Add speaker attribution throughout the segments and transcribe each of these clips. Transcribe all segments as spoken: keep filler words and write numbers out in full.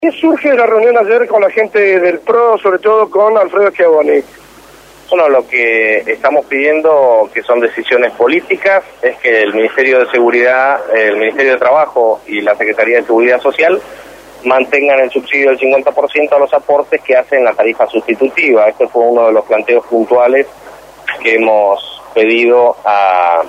Speaker 1: ¿Qué surge de la reunión ayer con la gente del P R O, sobre todo con Alfredo Schiavoni?
Speaker 2: Bueno, lo que estamos pidiendo, que son decisiones políticas, es que el Ministerio de Seguridad, el Ministerio de Trabajo y la Secretaría de Seguridad Social mantengan el subsidio del cincuenta por ciento a los aportes que hacen la tarifa sustitutiva. Este fue uno de los planteos puntuales que hemos pedido a,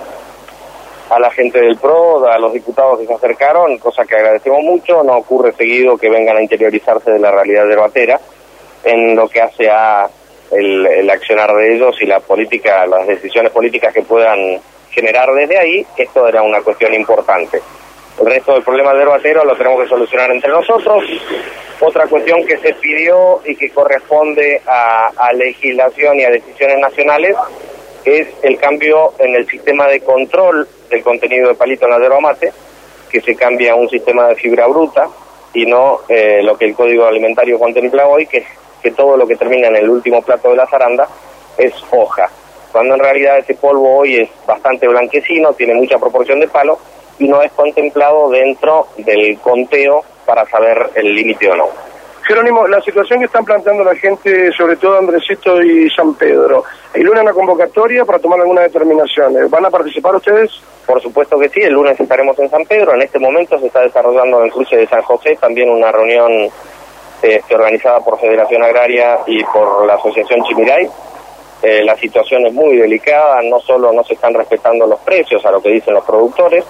Speaker 2: a la gente del P R O, a los diputados que se acercaron, cosa que agradecemos mucho. No ocurre seguido que vengan a interiorizarse de la realidad derbatera en lo que hace a el, el accionar de ellos y la política, las decisiones políticas que puedan generar desde ahí. Esto era una cuestión importante. El resto del problema derbatero lo tenemos que solucionar entre nosotros. Otra cuestión que se pidió y que corresponde a, a legislación y a decisiones nacionales es el cambio en el sistema de control del contenido de palito en la yerba mate, que se cambia a un sistema de fibra bruta y no eh, lo que el Código Alimentario contempla hoy, que, que todo lo que termina en el último plato de la zaranda es hoja, cuando en realidad ese polvo hoy es bastante blanquecino, tiene mucha proporción de palo y no es contemplado dentro del conteo para saber el límite o no.
Speaker 1: Jerónimo, la situación que están planteando la gente, sobre todo Andresito y San Pedro, el lunes una convocatoria para tomar alguna determinación. ¿Van a participar ustedes?
Speaker 2: Por supuesto que sí, el lunes estaremos en San Pedro. En este momento se está desarrollando en el cruce de San José también una reunión este, organizada por Federación Agraria y por la Asociación Chimiray. Eh, la situación es muy delicada, no solo no se están respetando los precios a lo que dicen los productores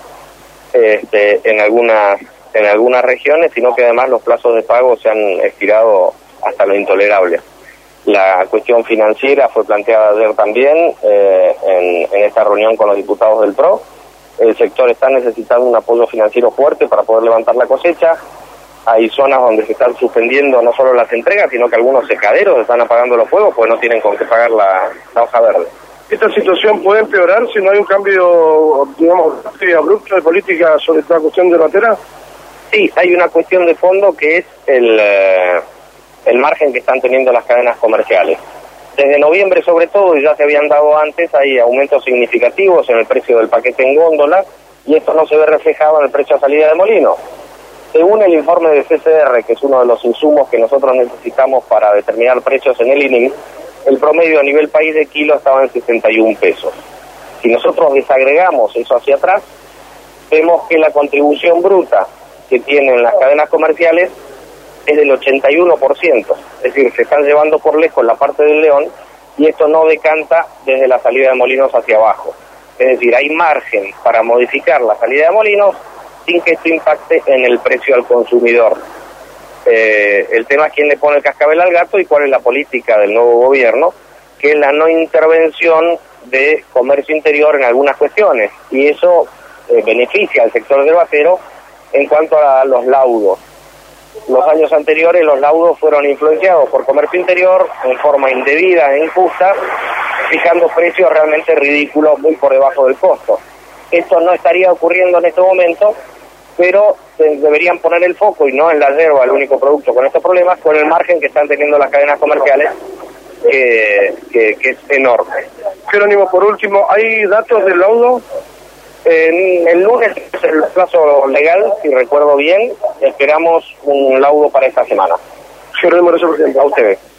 Speaker 2: este, en algunas en algunas regiones, sino que además los plazos de pago se han estirado hasta lo intolerable. La cuestión financiera fue planteada ayer también eh, en, en esta reunión con los diputados del P R O. El sector está necesitando un apoyo financiero fuerte para poder levantar la cosecha. Hay zonas donde se están suspendiendo no solo las entregas, sino que algunos secaderos están apagando los fuegos porque no tienen con qué pagar la, la hoja verde.
Speaker 1: ¿Esta situación puede empeorar si no hay un cambio, digamos, abrupto de política sobre esta cuestión de derbatera?
Speaker 2: Sí, hay una cuestión de fondo que es el, eh, el margen que están teniendo las cadenas comerciales. Desde noviembre sobre todo, y ya se habían dado antes, hay aumentos significativos en el precio del paquete en góndola, y esto no se ve reflejado en el precio a salida de molino. Según el informe de C C R, que es uno de los insumos que nosotros necesitamos para determinar precios en el I N I M, el promedio a nivel país de kilo estaba en sesenta y un pesos. Si nosotros desagregamos eso hacia atrás, vemos que la contribución bruta que tienen las cadenas comerciales es del ochenta y uno por ciento, es decir, se están llevando por lejos la parte del león y esto no decanta desde la salida de molinos hacia abajo. Es decir, hay margen para modificar la salida de molinos sin que esto impacte en el precio al consumidor. Eh, el tema es quién le pone el cascabel al gato y cuál es la política del nuevo gobierno, que es la no intervención de comercio interior en algunas cuestiones, y eso eh, beneficia al sector derbatero en cuanto a los laudos. Los años anteriores los laudos fueron influenciados por comercio interior en forma indebida e injusta, fijando precios realmente ridículos, muy por debajo del costo. Esto no estaría ocurriendo en este momento, pero deberían poner el foco, y no en la yerba, el único producto con estos problemas, con el margen que están teniendo las cadenas comerciales, que, que, que es enorme.
Speaker 1: Jerónimo, por último, ¿hay datos del laudo?
Speaker 2: En el lunes es el plazo legal, si recuerdo bien. Esperamos un laudo para esta semana.
Speaker 1: Jerónimo, gracias por tiempo.
Speaker 2: A ustedes.